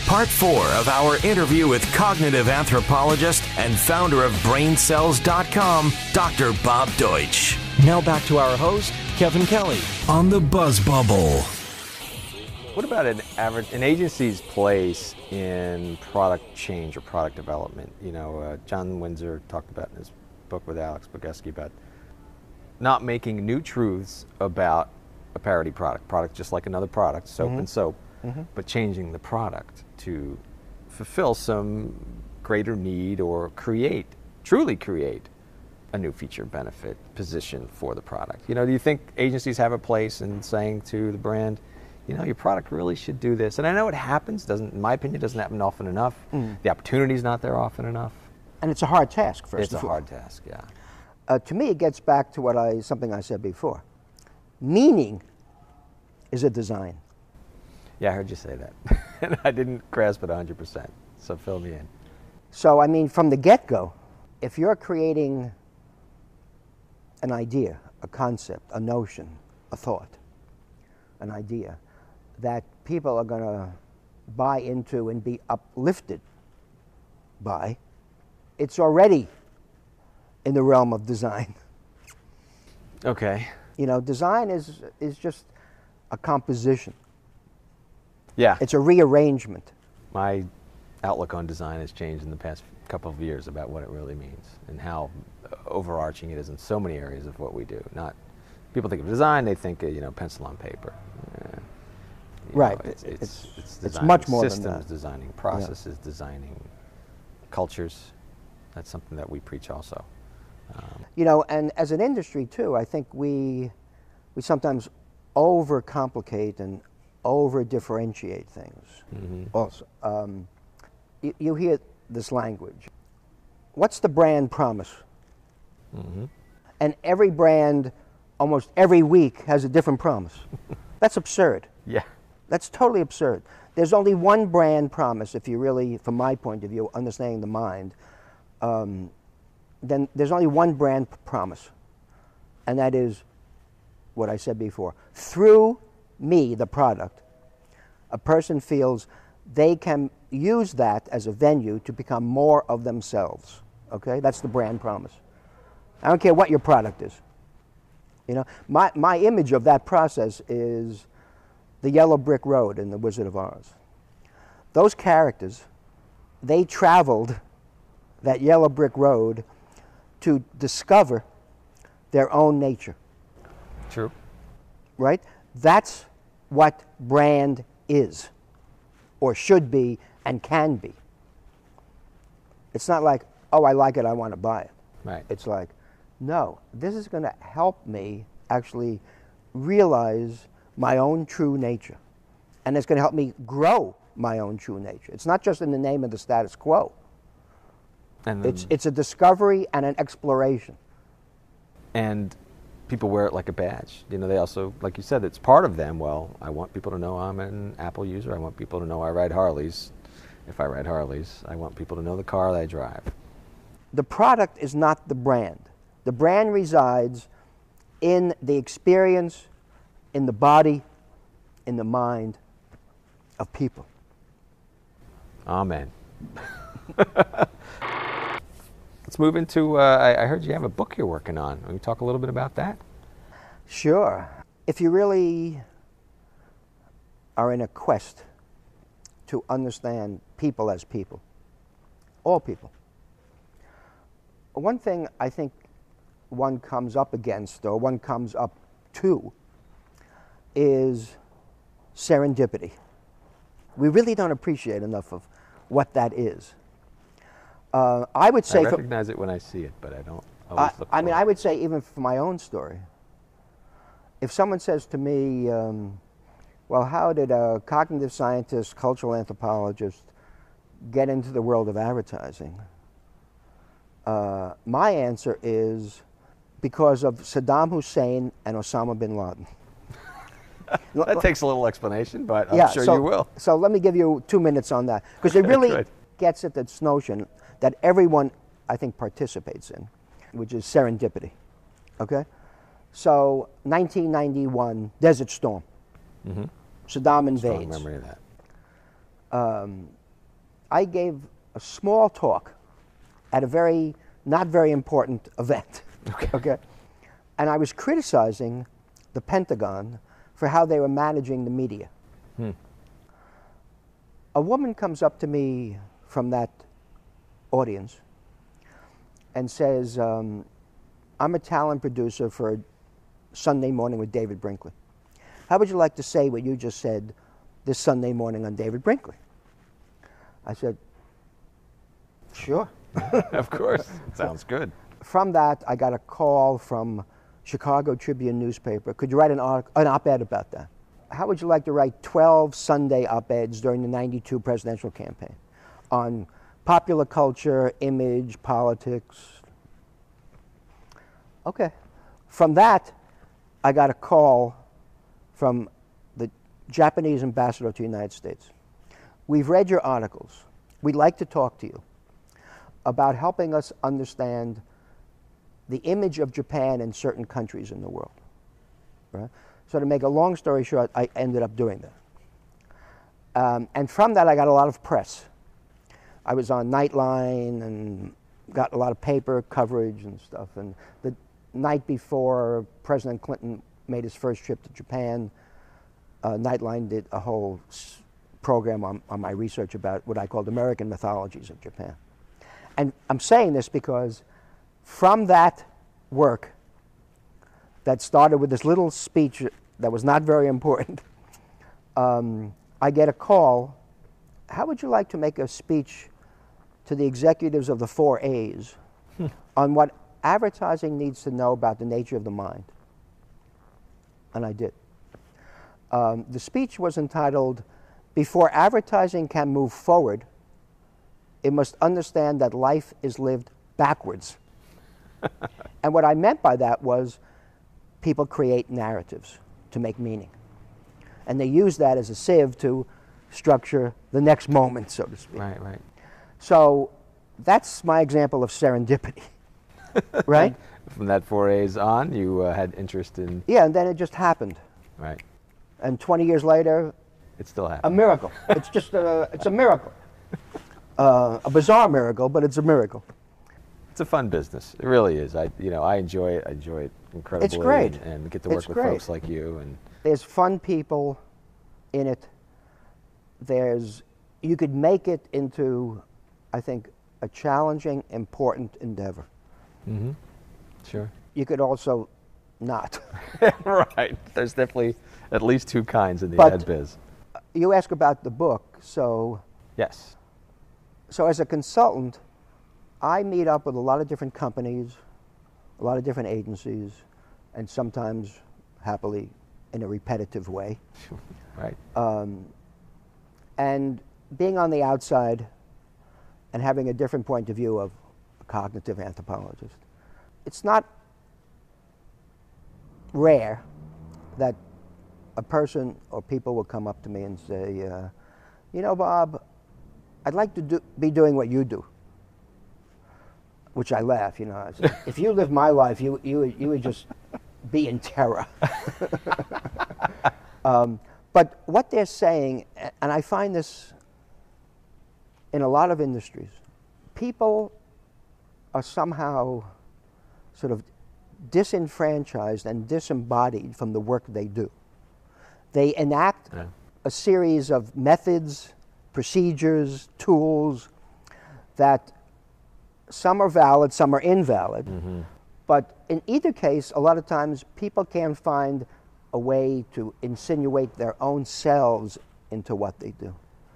Part 4 of our interview with cognitive anthropologist and founder of BrainCells.com, Dr. Bob Deutsch. Now back to our host, Kevin Kelly. On the Buzz Bubble. What about an agency's place in product change or product development? You know, John Windsor talked about in his book with Alex Bogusky about not making new truths about a parody product just like another product, soap and soap, but changing the product to fulfill some greater need or truly create a new feature, benefit, position for the product. You know, do you think agencies have a place in saying to the brand, you know, your product really should do this? And I know it happens, in my opinion, doesn't happen often enough. The opportunity's not there often enough. And it's a hard task, first It's of a all. hard task, yeah. To me, it gets back to something I said before. Meaning is a design. Yeah, I heard you say that. And I didn't grasp it 100%, so fill me in. So, I mean, from the get-go, if you're creating an idea, a concept, a notion, a thought, an idea that people are going to buy into and be uplifted by, it's already in the realm of design. Okay. You know, design is just a composition. Yeah. It's a rearrangement. My outlook on design has changed in the past couple of years about what it really means and how overarching it is in so many areas of what we do. Not people think of design, they think you know, pencil on paper. Right. It's it's much more systems, than that. designing processes, designing cultures. That's something that we preach also. You know, and as an industry too, I think we sometimes overcomplicate and over-differentiate things. Also, you hear this language. What's the brand promise? And every brand, almost every week, has a different promise. That's absurd. Yeah. That's totally absurd. There's only one brand promise, if you really, from my point of view, understanding the mind, then there's only one brand promise, and that is what I said before. Through me, the product, a person feels they can use that as a venue to become more of themselves. Okay? That's the brand promise. I don't care what your product is. You know, my image of that process is the yellow brick road in The Wizard of Oz. Those characters, they traveled that yellow brick road to discover their own nature. True. Right? That's what brand is, or should be, and can be. It's not like, oh, I like it, I want to buy it. Right. It's like, no, this is going to help me actually realize my own true nature. And it's going to help me grow my own true nature. It's not just in the name of the status quo. And It's a discovery and an exploration. And people wear it like a badge. You know, they also, like you said, it's part of them. Well, I want people to know I'm an Apple user. I want people to know I ride Harleys. If I ride Harleys, I want people to know the car that I drive. The product is not the brand. The brand resides in the experience, in the body, in the mind of people. Amen. Let's move into, I heard you have a book you're working on. Can you talk a little bit about that? Sure. If you really are in a quest to understand people as people, all people, one thing I think one comes up against, or one comes up to, is serendipity. We really don't appreciate enough of what that is. I would say, I recognize it when I see it, but I don't always look for I mean, it. I would say even for my own story, if someone says to me, well, how did a cognitive scientist, cultural anthropologist get into the world of advertising? My answer is because of Saddam Hussein and Osama bin Laden. That takes a little explanation, but I'm sure you will. So let me give you 2 minutes on that, because it really Good. gets at this notion that everyone, I think, participates in, which is serendipity. Okay? So 1991, Desert Storm. Saddam invades. Strong memory of that. I gave a small talk at a very, not very important event. Okay. And I was criticizing the Pentagon for how they were managing the media. A woman comes up to me from that audience and says, I'm a talent producer for Sunday Morning with David Brinkley. How would you like to say what you just said this Sunday morning on David Brinkley? I said, sure. Of course. Sounds good. From that, I got a call from Chicago Tribune newspaper. Could you write an op-ed about that? How would you like to write 12 Sunday op-eds during the '92 presidential campaign on popular culture, image, politics? Okay. From that, I got a call from the Japanese ambassador to the United States. We've read your articles. We'd like to talk to you about helping us understand the image of Japan in certain countries in the world. Right? So to make a long story short, I ended up doing that. And from that, I got a lot of press. I was on Nightline and got a lot of paper coverage and stuff. And the night before President Clinton made his first trip to Japan, Nightline did a whole program on my research about what I called American mythologies of Japan. And I'm saying this because from that work that started with this little speech that was not very important, I get a call. How would you like to make a speech to the executives of the 4 A's on what advertising needs to know about the nature of the mind? And I did. The speech was entitled, Before Advertising Can Move Forward, It Must Understand That Life is Lived Backwards. And what I meant by that was people create narratives to make meaning. And they use that as a sieve to structure the next moment, so to speak. Right, right. So that's my example of serendipity, right? From that 4 A's on, you had interest in... Yeah, and then it just happened. Right. And 20 years later, It still a happened. miracle. It's just it's a miracle. A bizarre miracle, but it's a miracle. It's a fun business. It really is. I enjoy it. I enjoy it incredibly. It's great. And get to work It's with great. folks like you. And There's fun people in it. You could make it into, I think, a challenging, important endeavor. Mm-hmm. Sure. You could also not. Right. There's definitely at least two kinds in the But- ad biz. You ask about the book, so Yes. as a consultant, I meet up with a lot of different companies, a lot of different agencies, and sometimes, happily, in a repetitive way. Right. And being on the outside and having a different point of view of a cognitive anthropologist, it's not rare that a person or people will come up to me and say, Bob, I'd like to be doing what you do. Which I laugh, I say, if you lived my life, you would just be in terror. But what they're saying, and I find this in a lot of industries, people are somehow sort of disenfranchised and disembodied from the work they do. They enact a series of methods, procedures, tools that some are valid, some are invalid. Mm-hmm. But in either case, a lot of times people can't find a way to insinuate their own selves into what they do.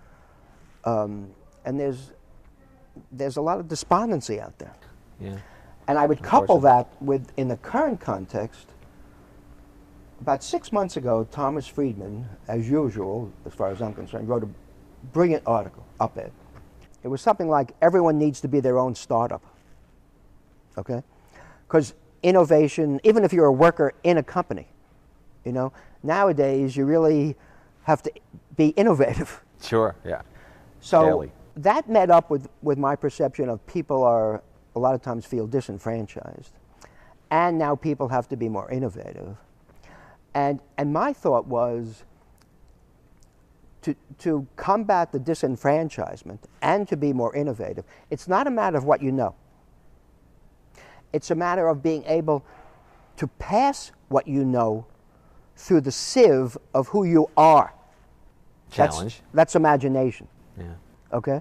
And there's a lot of despondency out there. Yeah. And I would couple that with, in the current context, about 6 months ago, Thomas Friedman, as usual, as far as I'm concerned, wrote a brilliant article, op-ed. It was something like, everyone needs to be their own startup, okay? Because innovation, even if you're a worker in a company, nowadays you really have to be innovative. Sure, yeah. So Daily. that met up with my perception of people are, a lot of times feel disenfranchised. And now people have to be more innovative. And my thought was to combat the disenfranchisement and to be more innovative, it's not a matter of what you know. It's a matter of being able to pass what you know through the sieve of who you are. Challenge. That's imagination. Yeah. Okay?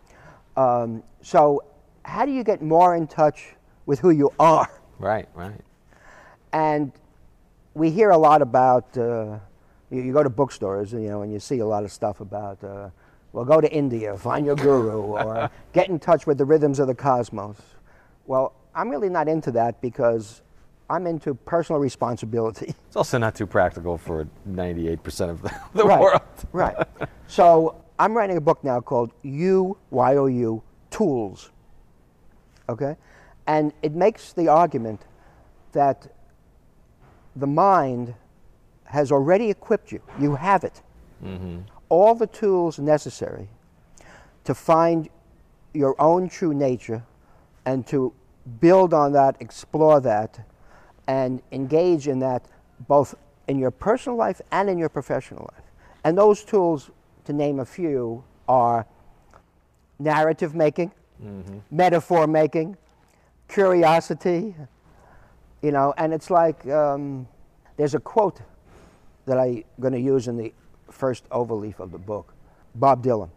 So how do you get more in touch with who you are? Right, right. And we hear a lot about, you go to bookstores, you know, and you see a lot of stuff about, well, go to India, find your guru, or get in touch with the rhythms of the cosmos. Well, I'm really not into that because I'm into personal responsibility. It's also not too practical for 98% of the Right, world. Right. So I'm writing a book now called YOU Tools. Okay? And it makes the argument that the mind has already equipped you. You have it. Mm-hmm. All the tools necessary to find your own true nature and to build on that, explore that, and engage in that both in your personal life and in your professional life. And those tools, to name a few, are narrative making, metaphor making, curiosity, you know, and it's like, there's a quote that I'm going to use in the first overleaf of the book. Bob Dylan.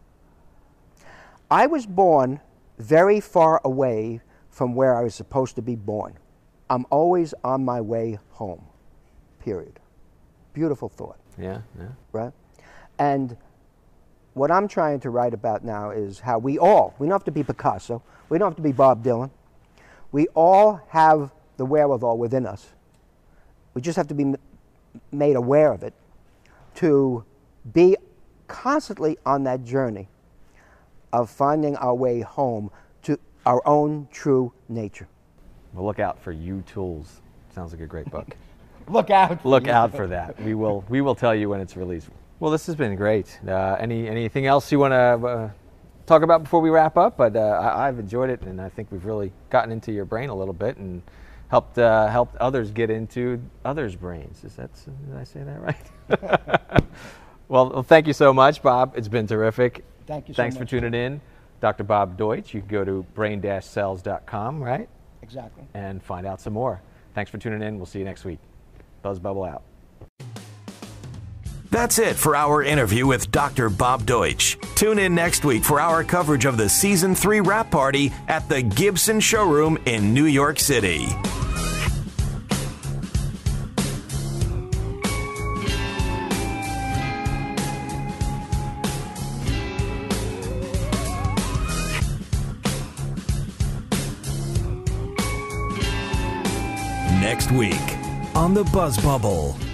I was born very far away from where I was supposed to be born. I'm always on my way home, period. Beautiful thought. Yeah, yeah. Right? And what I'm trying to write about now is how we don't have to be Picasso, we don't have to be Bob Dylan, we all have the wherewithal within us. We just have to be made aware of it, to be constantly on that journey of finding our way home to our own true nature. Well, look out for YOU Tools. Sounds like a great book. Look out. Look out for that. We will tell you when it's released. Well, this has been great. Anything else you want to talk about before we wrap up? But I've enjoyed it, and I think we've really gotten into your brain a little bit and helped others get into others' brains. Did I say that right? Well, thank you so much, Bob. It's been terrific. Thank you so Thanks much. for tuning in. Dr. Bob Deutsch. You can go to brain-cells.com, right? Exactly. And find out some more. Thanks for tuning in. We'll see you next week. Buzz Bubble out. That's it for our interview with Dr. Bob Deutsch. Tune in next week for our coverage of the Season 3 wrap party at the Gibson Showroom in New York City. Next week on the Buzz Bubble.